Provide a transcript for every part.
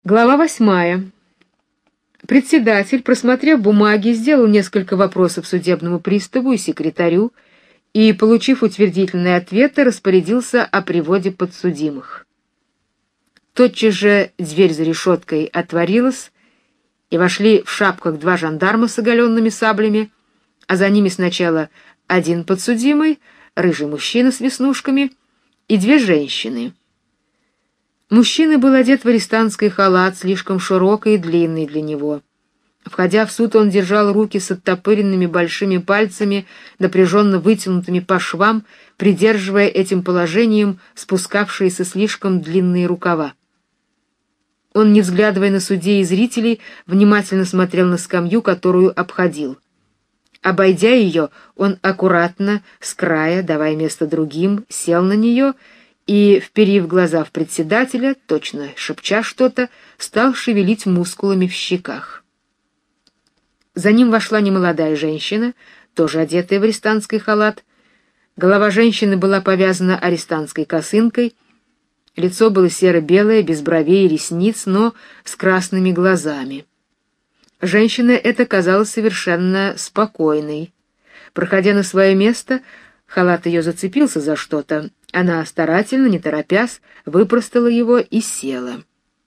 Глава 8. Председатель, просмотрев бумаги, сделал несколько вопросов судебному приставу и секретарю и, получив утвердительные ответы, распорядился о приводе подсудимых. Тотчас же дверь за решеткой отворилась, и вошли в шапках два жандарма с оголенными саблями, а за ними сначала один подсудимый, рыжий мужчина с веснушками, и две женщины. Мужчина был одет в арестантский халат, слишком широкий и длинный для него. Входя в суд, он держал руки с оттопыренными большими пальцами, напряженно вытянутыми по швам, придерживая этим положением спускавшиеся слишком длинные рукава. Он, не взглядывая на судей и зрителей, внимательно смотрел на скамью, которую обходил. Обойдя ее, он аккуратно, с края, давая место другим, сел на нее и, вперив глаза в председателя, точно шепча что-то, стал шевелить мускулами в щеках. За ним вошла немолодая женщина, тоже одетая в арестантский халат. Голова женщины была повязана арестантской косынкой, лицо было серо-белое, без бровей и ресниц, но с красными глазами. Женщина эта казалась совершенно спокойной. Проходя на свое место, халат ее зацепился за что-то. Она старательно, не торопясь, выпростала его и села.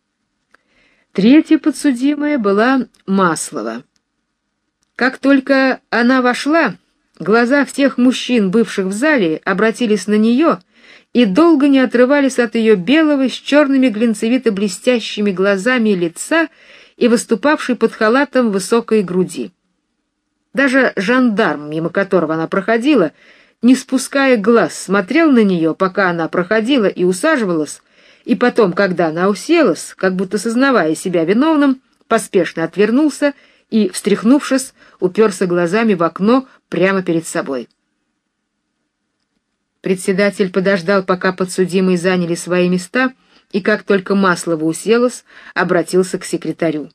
Третья подсудимая была Маслова. Как только она вошла, глаза всех мужчин, бывших в зале, обратились на нее и долго не отрывались от ее белого с черными глинцевито-блестящими глазами лица и выступавшей под халатом высокой груди. Даже жандарм, мимо которого она проходила, не спуская глаз, смотрел на нее, пока она проходила и усаживалась, и потом, когда она уселась, как будто сознавая себя виновным, поспешно отвернулся и, встряхнувшись, уперся глазами в окно прямо перед собой. Председатель подождал, пока подсудимые заняли свои места, и как только Маслова уселась, обратился к секретарю.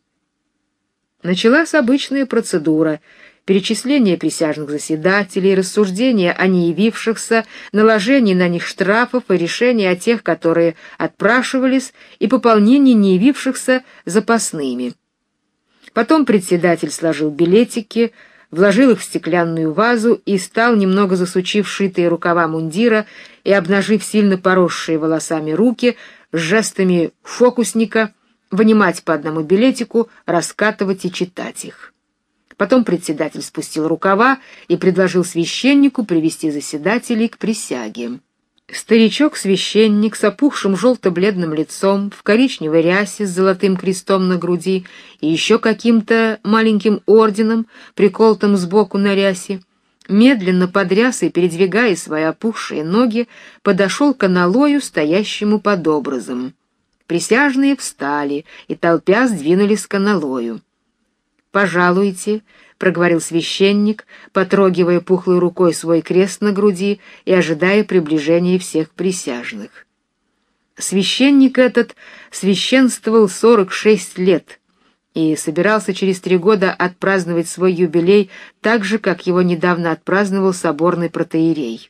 Началась обычная процедура: перечисление присяжных заседателей, рассуждение о неявившихся, наложение на них штрафов и решение о тех, которые отпрашивались, и пополнение неявившихся запасными. Потом председатель сложил билетики, вложил их в стеклянную вазу и стал, немного засучив шитые рукава мундира и обнажив сильно поросшие волосами руки, с жестами фокусника вынимать по одному билетику, раскатывать и читать их. Потом председатель спустил рукава и предложил священнику привести заседателей к присяге. Старичок-священник с опухшим желто-бледным лицом, в коричневой рясе с золотым крестом на груди и еще каким-то маленьким орденом, приколотым сбоку на рясе, медленно подрясой, передвигая свои опухшие ноги, подошел к аналою, стоящему под образом. Присяжные встали и, толпя, сдвинулись к аналою. «Пожалуйте», — проговорил священник, потрогивая пухлой рукой свой крест на груди и ожидая приближения всех присяжных. Священник этот священствовал 46 лет и собирался через 3 года отпраздновать свой юбилей так же, как его недавно отпраздновал соборный протоиерей.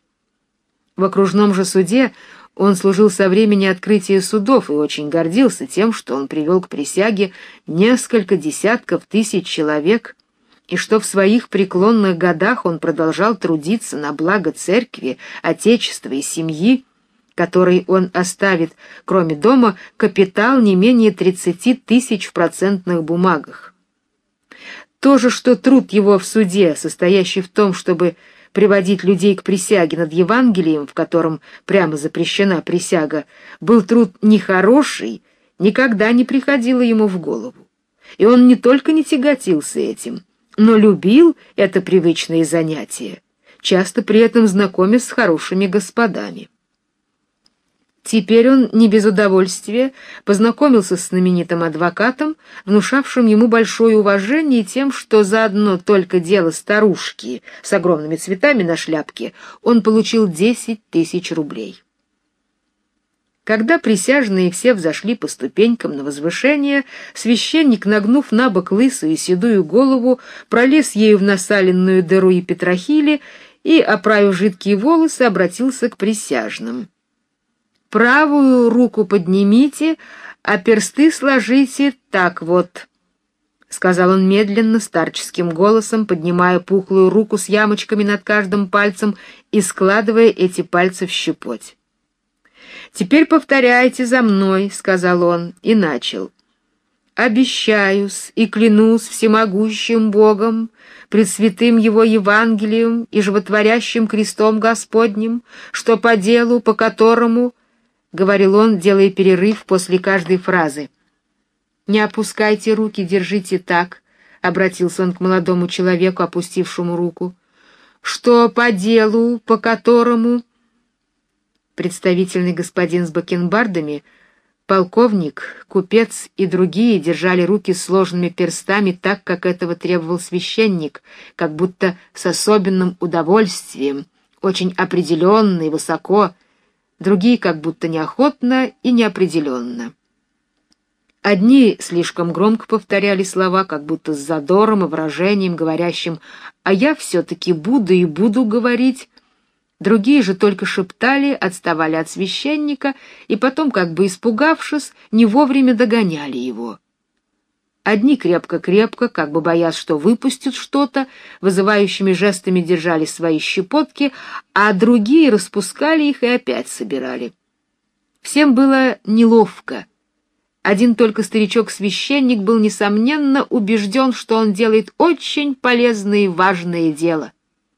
В окружном же суде он служил со времени открытия судов и очень гордился тем, что он привел к присяге несколько десятков тысяч человек, и что в своих преклонных годах он продолжал трудиться на благо церкви, отечества и семьи, которой он оставит, кроме дома, капитал не менее 30 тысяч в процентных бумагах. То же, что труд его в суде, состоящий в том, чтобы приводить людей к присяге над Евангелием, в котором прямо запрещена присяга, был труд нехороший, никогда не приходило ему в голову. И он не только не тяготился этим, но любил это привычное занятие, часто при этом знакомясь с хорошими господами. Теперь он не без удовольствия познакомился с знаменитым адвокатом, внушавшим ему большое уважение тем, что за одно только дело старушки с огромными цветами на шляпке он получил 10 тысяч рублей. Когда присяжные все взошли по ступенькам на возвышение, священник, нагнув набок лысую и седую голову, пролез ею в насаленную дыру епитрахили и, оправив жидкие волосы, обратился к присяжным. «Правую руку поднимите, а персты сложите так вот, — сказал он медленно, старческим голосом, поднимая пухлую руку с ямочками над каждым пальцем и складывая эти пальцы в щепоть. «Теперь повторяйте за мной», — сказал он, и начал. «Обещаюсь и клянусь всемогущим Богом, пред святым Его Евангелием и животворящим крестом Господним, что по делу, по которому...» — говорил он, делая перерыв после каждой фразы. «Не опускайте руки, держите так», — обратился он к молодому человеку, опустившему руку. «Что по делу, по которому...» Представительный господин с бакенбардами, полковник, купец и другие держали руки сложенными перстами так, как этого требовал священник, как будто с особенным удовольствием, очень определенно и высоко, другие как будто неохотно и неопределенно. Одни слишком громко повторяли слова, как будто с задором и выражением, говорящим «а я все-таки буду и буду говорить», другие же только шептали, отставали от священника и потом, как бы испугавшись, не вовремя догоняли его. Одни крепко-крепко, как бы боясь, что выпустят что-то, вызывающими жестами держали свои щепотки, а другие распускали их и опять собирали. Всем было неловко. Один только старичок-священник был, несомненно, убежден, что он делает очень полезное и важное дело.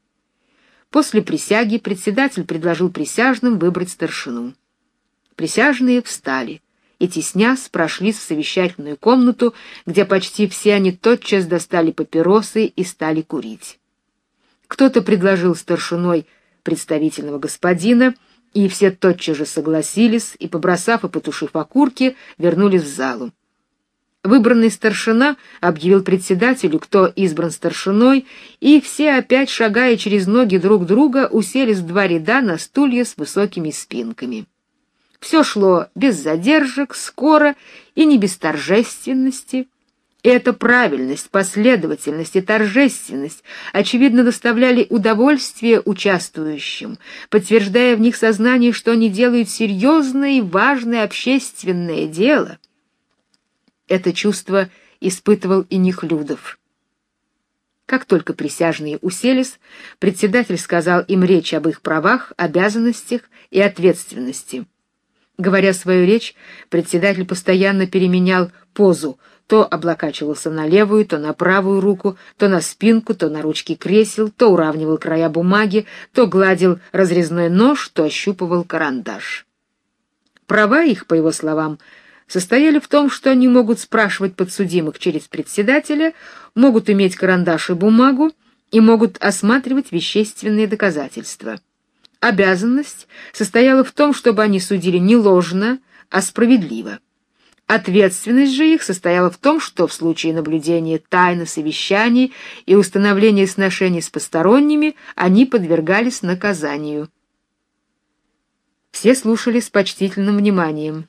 После присяги председатель предложил присяжным выбрать старшину. Присяжные встали и, теснясь, прошли в совещательную комнату, где почти все они тотчас достали папиросы и стали курить. Кто-то предложил старшиной представительного господина, и все тотчас же согласились и, побросав и потушив окурки, вернулись в залу. Выбранный старшина объявил председателю, кто избран старшиной, и все, опять шагая через ноги друг друга, уселись в два ряда на стулья с высокими спинками. Все шло без задержек, скоро и не без торжественности. И эта правильность, последовательность и торжественность, очевидно, доставляли удовольствие участвующим, подтверждая в них сознание, что они делают серьезное и важное общественное дело. Это чувство испытывал и Нехлюдов. Как только присяжные уселись, председатель сказал им речь об их правах, обязанностях и ответственности. Говоря свою речь, председатель постоянно переменял позу, то облокачивался на левую, то на правую руку, то на спинку, то на ручки кресел, то уравнивал края бумаги, то гладил разрезной нож, то ощупывал карандаш. Права их, по его словам, состояли в том, что они могут спрашивать подсудимых через председателя, могут иметь карандаш и бумагу и могут осматривать вещественные доказательства. Обязанность состояла в том, чтобы они судили не ложно, а справедливо. Ответственность же их состояла в том, что в случае наблюдения тайны совещаний и установления сношений с посторонними они подвергались наказанию. Все слушали с почтительным вниманием.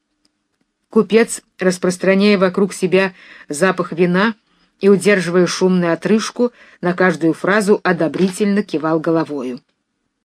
Купец, распространяя вокруг себя запах вина и удерживая шумную отрыжку, на каждую фразу одобрительно кивал головою.